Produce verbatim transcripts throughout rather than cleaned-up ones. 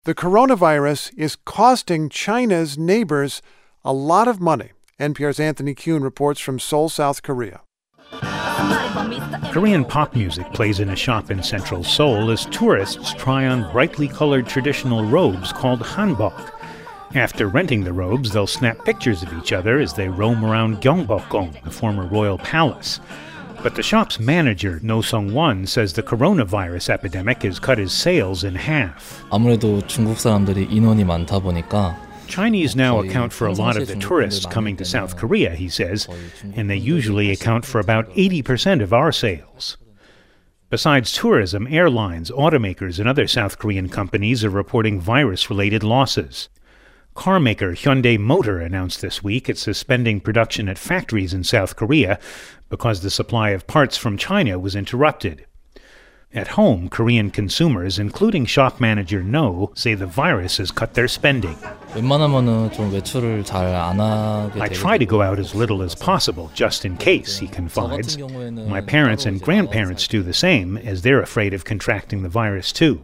The coronavirus is costing China's neighbors a lot of money. N P R's Anthony Kuhn reports from Seoul, South Korea. Korean pop music plays in a shop in central Seoul as tourists try on brightly colored traditional robes called hanbok. After renting the robes, they'll snap pictures of each other as they roam around Gyeongbokgung, the former royal palace. But the shop's manager, No Sung-won, says the coronavirus epidemic has cut his sales in half. 아무래도 중국 사람들이 인원이 많다 보니까 Chinese now account for a lot of the tourists coming to South Korea, he says, and they usually account for about eighty percent of our sales. Besides tourism, airlines, automakers, and other South Korean companies are reporting virus-related losses. Carmaker Hyundai Motor announced this week it's suspending production at factories in South Korea because the supply of parts from China was interrupted. At home, Korean consumers, including shop manager No, say the virus has cut their spending. 웬만하면은 좀 외출을 잘 안 하게 I try to go out as little as possible, just in case, he confides. My parents and grandparents do the same, as they're afraid of contracting the virus too.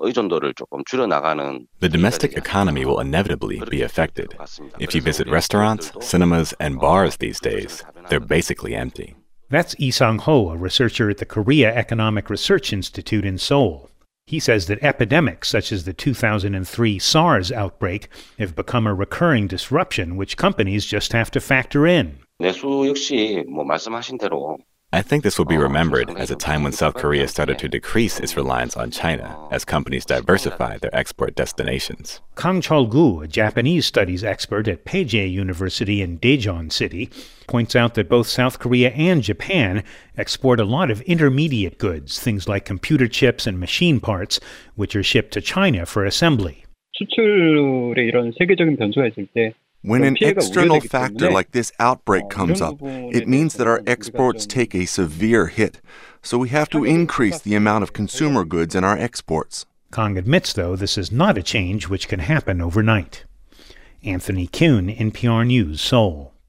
The domestic economy will inevitably be affected. If you visit restaurants, cinemas, and bars these days, they're basically empty. That's Lee Sang-ho, a researcher at the Korea Economic Research Institute in Seoul. He says that epidemics such as the two thousand three SARS outbreak have become a recurring disruption which companies just have to factor in. I think this will be remembered as a time when South Korea started to decrease its reliance on China as companies diversify their export destinations. Kang Chol-gu, a Japanese studies expert at Peije University in Daejeon City, points out that both South Korea and Japan export a lot of intermediate goods, things like computer chips and machine parts, which are shipped to China for assembly. 수출에 이런 세계적인 변수가 있을 때 When an external factor like this outbreak comes up, it means that our exports take a severe hit. So we have to increase the amount of consumer goods in our exports. Kang admits, though, this is not a change which can happen overnight. Anthony Kuhn, N P R News, Seoul.